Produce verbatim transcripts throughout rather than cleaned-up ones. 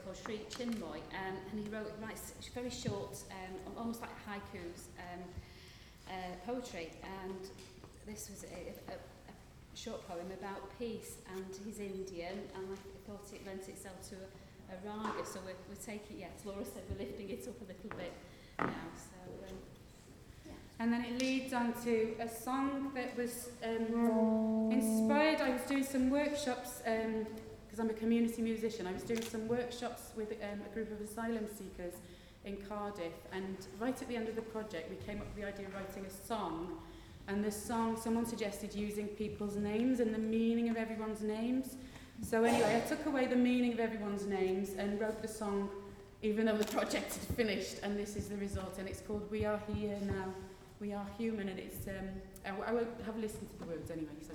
called Sri Chinmoy, um, and he wrote writes very short, um, almost like haikus, um, uh, poetry, and this was a, a, a short poem about peace, and he's Indian, and I thought it lent itself to a, a raga, so we're, we're taking, yeah, as Laura said, we're lifting it up a little bit now, so... Um, And then it leads on to a song that was um, inspired. I was doing some workshops, because um, I'm a community musician, I was doing some workshops with um, a group of asylum seekers in Cardiff, and right at the end of the project we came up with the idea of writing a song, and the song, someone suggested using people's names and the meaning of everyone's names. So anyway, I took away the meaning of everyone's names and wrote the song even though the project had finished, and this is the result, and it's called We Are Here Now. We are human, and it's, um, I, w- I won't have a listen to the words anyway, so.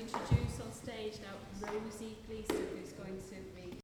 introduce on stage now Rosie Gleeson, who's going to read